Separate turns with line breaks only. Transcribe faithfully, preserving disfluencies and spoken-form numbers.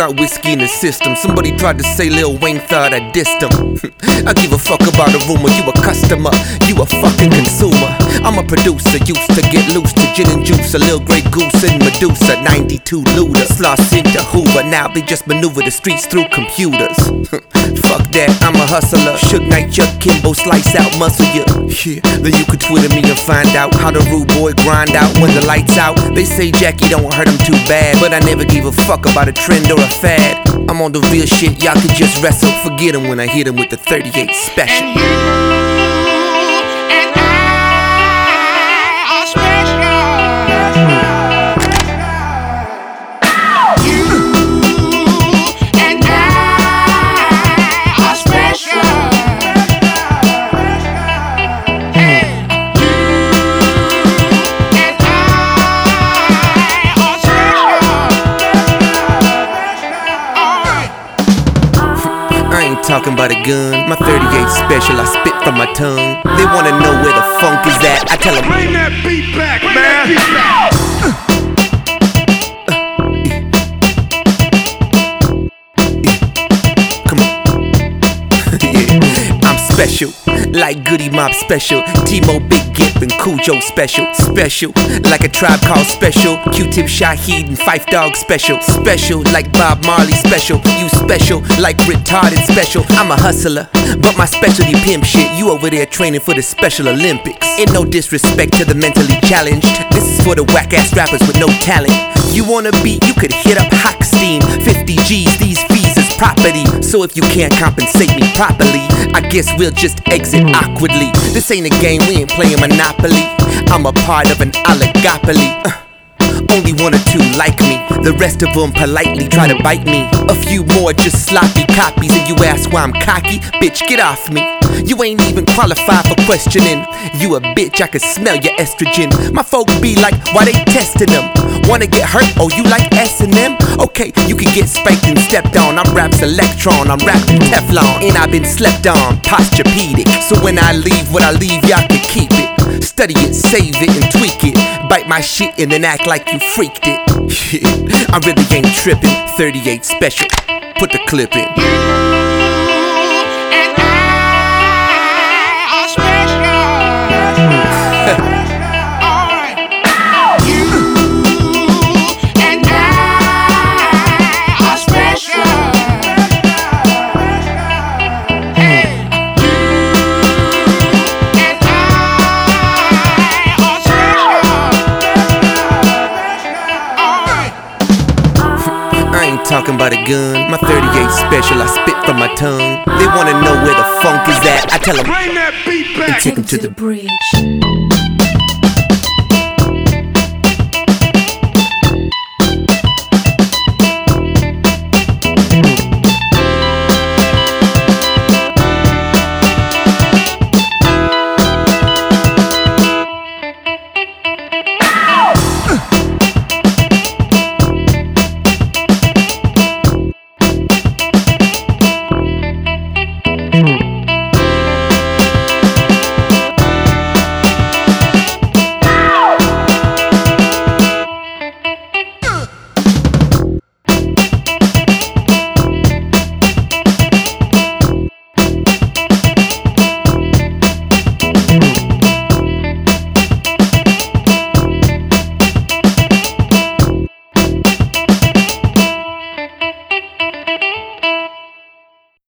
got whiskey in the system. Somebody tried to say Lil Wayne thought I dissed him. I give a fuck about a rumor. You a customer, you a fucking consumer. I'm a producer, used to get loose to gin and juice. A Lil Grey Goose and Medusa, ninety-two Luda. Sloss into Hoover, now they just maneuver the streets through computers. Fuck that, I'm a hustler. Suge Knight, Chuck Kimbo, slice out, muscle ya. Yeah, then you could Twitter me and find out how the rude boy grind out when the lights out. They say Jackie don't hurt him too bad, but I never gave a fuck about a trend or a fad. I'm on the real shit, y'all could just wrestle. Forget him when I hit him with the thirty-eight special.
And you and I are special. You and I are special. Hey, you and I are special. Alright.
I ain't talking about a gun, my thirty-eight special, I spit from my tongue. They wanna know where the funk is at, I tell them,
bring that beat back, man.
come on. Yeah, I'm special, like Goody Mob special, T-Mo, Big Gip and Cujo special. Special, like a Tribe Called Special, Q-Tip, Shaheed and Phife Dawg special. Special, like Bob Marley special, you special, like retarded special. I'm a hustler, but my specialty pimp shit. You over there training for the Special Olympics. Ain't no disrespect to the mentally challenged. This is for the whack-ass rappers with no talent. You wanna beat, you could hit up Hockstein. Fifty G's, these fees is property. So if you can't compensate me properly, I guess we'll just exit awkwardly. This ain't a game, we ain't playing Monopoly. I'm a part of an oligopoly. uh, Only one or two like me, the rest of them politely try to bite me. A few more just sloppy copies, and you ask why I'm cocky? Bitch, get off me. You ain't even qualified for questioning. You a bitch, I can smell your estrogen. My folk be like, why they testing them? Wanna get hurt? Oh, you like S and M? Okay, you can get spanked and stepped on. I'm Raps Electron, I'm rapping Teflon, and I've been slept on, posturepedic. So when I leave what I leave, y'all can keep it. Study it, save it, and tweak it. Bite my shit and then act like you freaked it. Yeah, I really ain't tripping. thirty-eight special, put the clip in.
You and I are special. Alright. You and I are special. Hey, you and I are special. Alright.
I ain't talking about a gun, my thirty-eight special, I spit from my tongue. They wanna know where the funk is at, I tell them,
Bring that beat back.
and take them to the
bridge.